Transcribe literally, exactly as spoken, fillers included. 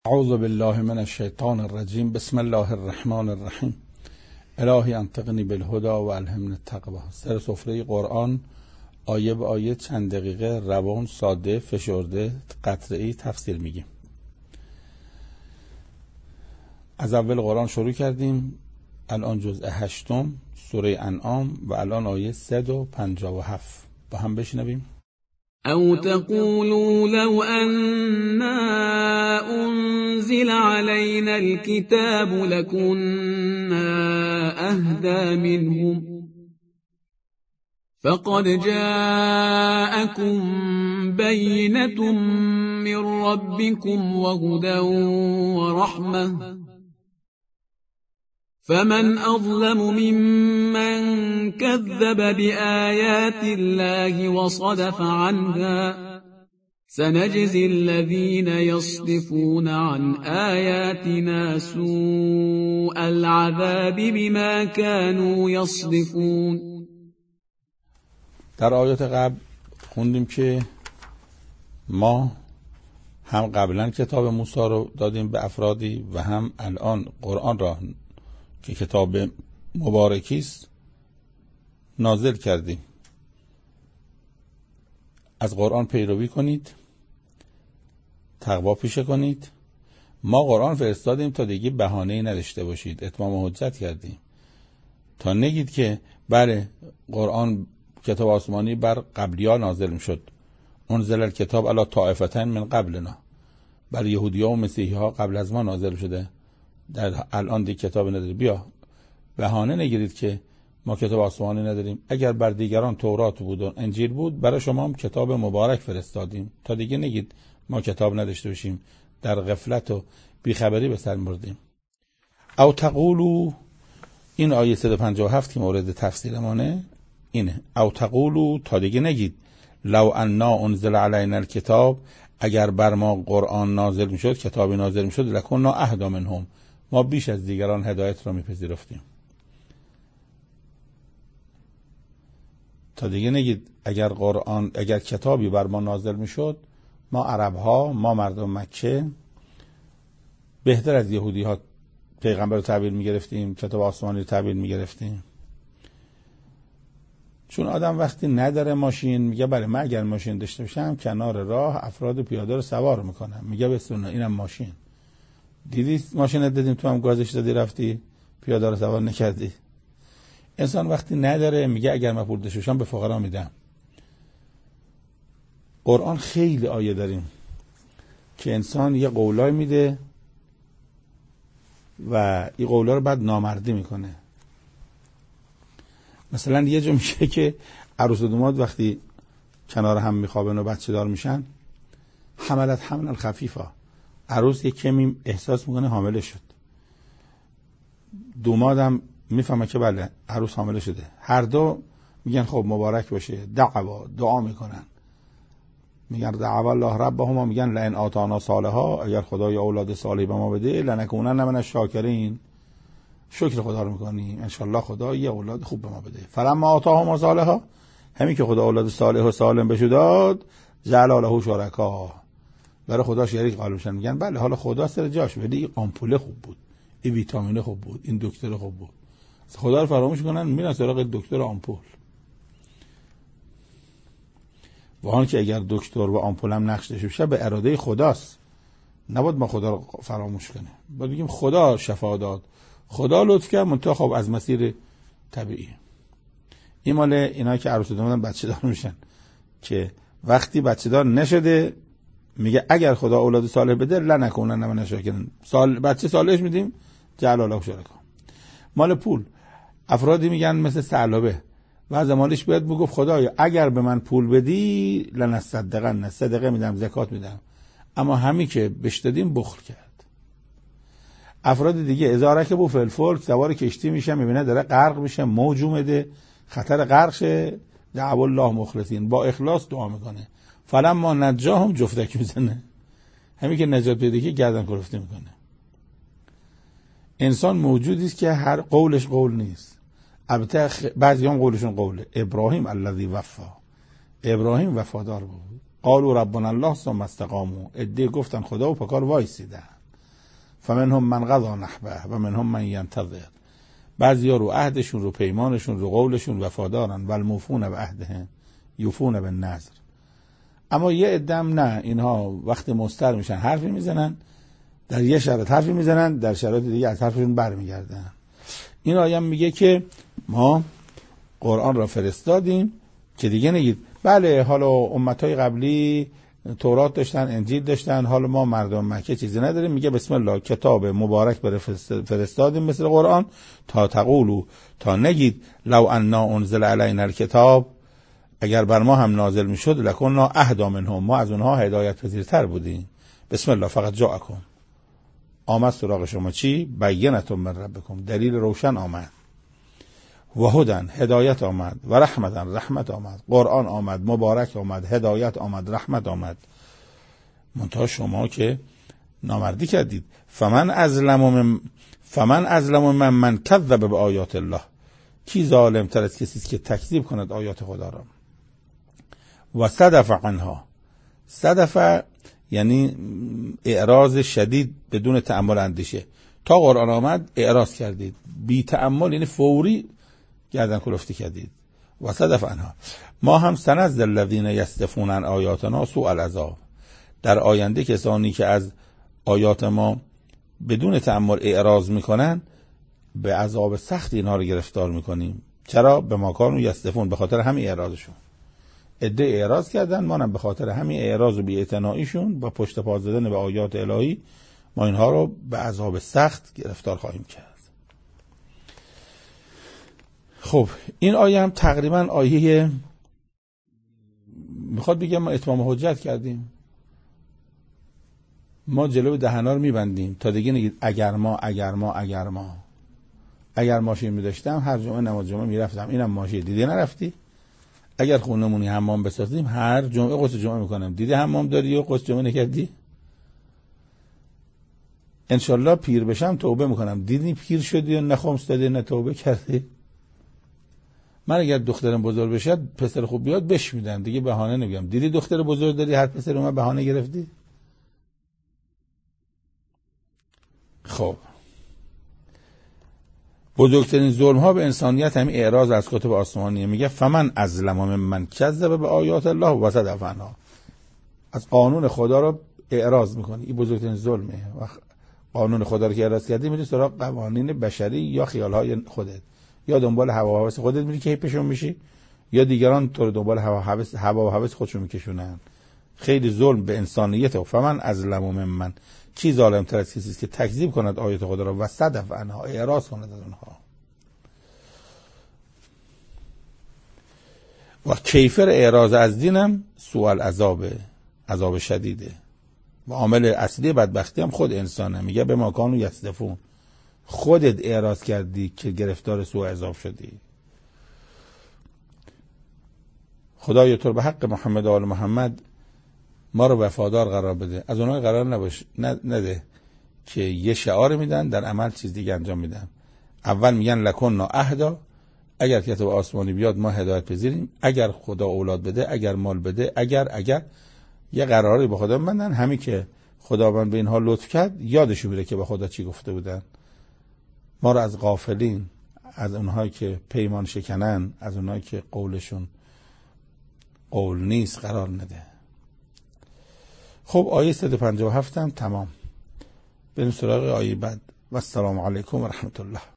اعوذ بالله من الشیطان الرجیم. بسم الله الرحمن الرحیم. الهی انطقنی بالهدی و الهمنی التقوی. سر سفره قرآن آیه به آیه چند دقیقه روان، ساده، فشرده، قطعه‌ای تفسیر میگیم. از اول قرآن شروع کردیم، الان جزء هشتم سوره انعام و الان آیه صد و پنجاه و هفت. با هم بشنویم. او تقولوا لو أنا أنزل علينا الكتاب لكنا أهدى منهم فقد جاءكم بينة من ربكم وهدى ورحمة فمن أظلم ممن كذب بآيات الله وصدف عنها سنجزي الذين يصدفون عن آياتنا سوء العذاب بما كانوا يصدفون. در آیات قبل خوندیم که ما هم قبلا کتاب موسی رو دادیم به افرادی و هم الان قرآن را که کتاب مبارکی است نازل کردیم. از قرآن پیروی کنید، تقوا پیشه کنید. ما قرآن فرستادیم تا دیگه بهانه‌ای نداشته باشید، اتمام حجت کردیم تا نگید که بله قرآن کتاب آسمانی بر قبلی‌ها نازل میشد، انزل الکتاب علی طائفتین من قبلنا، بر یهودی‌ها و مسیحی‌ها قبل از ما نازل شده، در الان دیگه کتاب نداری. بیا بهانه نگیرید که ما کتاب آسمانی نداریم. اگر بر دیگران تورات بود و انجیل بود، برای شما هم کتاب مبارک فرستادیم تا دیگه نگید ما کتاب نداشته باشیم، در غفلت و بیخبری به سر بردیم. او تقولو، این آیه صد و پنجاه و هفت که مورد تفسیرمانه اینه. او تقولو، تا دیگه نگید لو انا انزل علینا الکتاب، اگر بر ما قرآن نازل میشد، کتابی نازل میشد، لکنا اهدی منهم، ما بیش از دیگران هدایت را میپذیرفتیم. تا دیگه نگید اگر قرآن اگر کتابی بر ما نازل میشد، ما عرب ها، ما مردم مکه بهتر از یهودی ها پیغمبر رو تحویل میگرفتیم، کتاب آسمانی رو تحویل میگرفتیم. چون آدم وقتی نداره ماشین میگه بله من اگر ماشین داشته باشم کنار راه افراد پیاده رو سوار میکنم، میگه بسونه اینم ماشین. دیدی ماشین دادیم تو هم گازش دادی رفتی پیاده رو سوار نکردی. انسان وقتی نداره میگه اگر من پول داشته باشم به فقرا میدم. قرآن خیلی آیه داریم که انسان یه قولای میده و این قولا رو بعد نامردی میکنه. مثلا یه جا میشه که عروس و داماد وقتی کنار هم میخوابن و بچه دار میشن، حملت حمل خفیفه، عروس یک کمی احساس میکنه حامله شد، دامادم میفهمه که بله عروس حامله شده، هر دو میگن خب مبارک باشه، دعوا دعا میکنن، میگن دعوا الله ربهما، میگن لئن آتانا صالحا، اگر خدای اولاد صالح به ما بده لنکونن من الشاکرین، شکر خدا رو میکنیم ان شاء الله خدا یه اولاد خوب به ما بده. فلما آتاهما صالحا، همین که خدا اولاد صالح و سالم بهش داد، جعل له شرکا، برای خدا شریک قائل میشن، میگن بله حالا خدا سر جاش، ولی این آمپول خوب بود، این ویتامین خوب بود، این دکتر خوب بود، خدا رو فراموش کنن میرن سراغ دکتر آمپول. وان که اگر دکتر و آمپول هم نقش داشته باشه به اراده خداست، نباید ما خدا رو فراموش کنیم، باید بگیم خدا شفا داد، خدا لطف کرد، منتها خب از مسیر طبیعی. این مال اینا که عروس دامادن بچه دار میشن که وقتی بچه دار نشده میگه اگر خدا اولاد صالح بده لنکونن من الشاکرین، سال بچه صالحش میدیم جعل له شرکا. مال پول افرادی میگن مثل ثعلبه وضع مالش باید بگفت خدایا اگر به من پول بدی لنصدقن، صدقه میدم، زکات میدم، اما همین که بهش دادیم بخل کرد. افراد دیگه ازاره که بو فلفل سوار کشتی میشه، میبینه داره غرق میشه، موج اومده خطر غرق شه، دعوا الله مخلصین، با اخلاص دعا میکنه، فلما نجاهم جفتک میزنه، همین که نجات پیدا که گردن کلفتی میکنه. انسان موجودی است که هر قولش قول نیست، البته بعضی هم قولشون قوله. ابراهیم الذی وفا، ابراهیم وفادار بود. قالوا ربنا الله ثم استقاموا، عده گفتن خدا و پکار وایسیدن. فمنهم من قضی نحبه و منهم من ینتظر. بعضیا رو عهدشون، رو پیمانشون، رو قولشون وفادارن. والموفون بعهدهم یوفون بالنذر. اما یه عده‌ام نه، اینها وقتی مضطر میشن حرفی میزنن، در یه شرایط حرفی میزنن، در شرایط دیگه از حرفشون برمیگردن. این آیه میگه که ما قرآن را فرستادیم که دیگه نگید بله حالا امتهای قبلی تورات داشتن، انجیل داشتن، حالا ما مردم مکه چیزی نداریم. میگه بسم الله کتاب مبارک بر فرستادیم مثل قرآن تا تقولو، تا نگید لو انا انزل علینا الکتاب، اگر بر ما هم نازل میشد لکنا اهدی منهم، ما از اونها هدایت پذیرتر بودیم. بسم الله فقط جاءکم، آمد سراغ شما چی؟ بینة من ربکم، دلیل روشن آمد. و هدن، هدایت آمد. و رحمتن، رحمت آمد. قرآن آمد، مبارک آمد، هدایت آمد، رحمت آمد. منتها شما که نامردی کردید. فمن ازلم من فمن ازلم من من کذب به آیات الله، کی ظالم تر از کسی است که تکذیب کند آیات خدا را. و صدف عنها، صدف یعنی اعراض شدید بدون تأمل اندیشه. تا قرآن آمد اعراض کردید، بی تأمل یعنی فوری گردن کلفتی کردید. و صدف عنها. ما هم سنزل الذین یصدفون عن آیاتنا سوء العذاب، در آینده کسانی که از آیات ما بدون تأمل اعراض میکنن به عذاب سخت اینها رو گرفتار میکنیم. چرا؟ به ما کانوا یصدفون، به خاطر همین اعراضشون. عده اعراض کردن، ما هم به خاطر همین اعراض و بی‌اعتناییشون با پشت پا زدن به آیات الهی ما اینها رو به عذاب سخت گرفتار خواهیم کرد. خب این آیه هم تقریبا آیه میخواد بگه ما اتمام حجت کردیم، ما جلو دهنا رو میبندیم تا دیگه نگید اگر ما اگر ما اگر ما اگر ماشین میداشتم هر جمعه نماز جمعه میرفتم، اینم ماشین دیدی نرفتی. اگر خونمونی حمام بسازیم هر جمعه غسل جمعه میکنم، دیدی حمام داری و غسل جمعه نکردی. انشالله پیر بشم توبه میکنم، دیدی پیر شدی و نخمس دادی نه توبه کردی. من اگر دخترم بزرگ بشه پسر خوب بیاد بش میدم، دیگه بهانه نمیگم دیدی دختر بزرگ داری هر پسر اومد بهانه گرفتی. خب بزرگترین ظلم ها به انسانیت همین اعراض از کتب آسمانیه. میگه فمن ازلم ممن کذب به آیات الله و صدف عنها، از قانون خدا رو اعراض میکنی، این بزرگترین ظلمه. قانون خدا رو که اعراض کردی میری سراغ قوانین بشری یا خیال های خودت، یا دنبال هوا و هوس خودت میری که پیشون میشی، یا دیگران تو رو دنبال هوا و هوس هوا و هوس خودشون میکشونن. خیلی ظلم به انسانیت. فمن ازلم ممن، کی ظالم تر از کسی است که تکذیب کند آیات خدا را و صدف عنها، اعراض کند از اونها. و کیفر اعراض از دینم سوء العذاب، عذاب شدیده. و عامل اصلی بدبختی هم خود انسانه. میگه به ما کانوا یصدفون، خودت اعراض کردی که گرفتار سوء عذاب شدی. خدایا تو به حق محمد و آل محمد ما رو وفادار قرار بده، از اونها قرار نباش نده که یه شعار میدن در عمل چیز دیگه انجام میدن. اول میگن لکنا اهدا، اگر کتاب آسمانی بیاد ما هدایت پذیریم، اگر خدا اولاد بده، اگر مال بده، اگر اگر یه قراری به خدا بندن. همین که خداوند به اینها لطف کرد یادشو میره که به خدا چی گفته بودن. ما رو از غافلین، از اونهایی که پیمان شکنن، از اونهایی که قولشون قول نیست قرار نده. خب آیه صد و پنجاه و هفت هم تمام. بریم سراغ آیه بعد. و السلام علیکم و رحمت الله.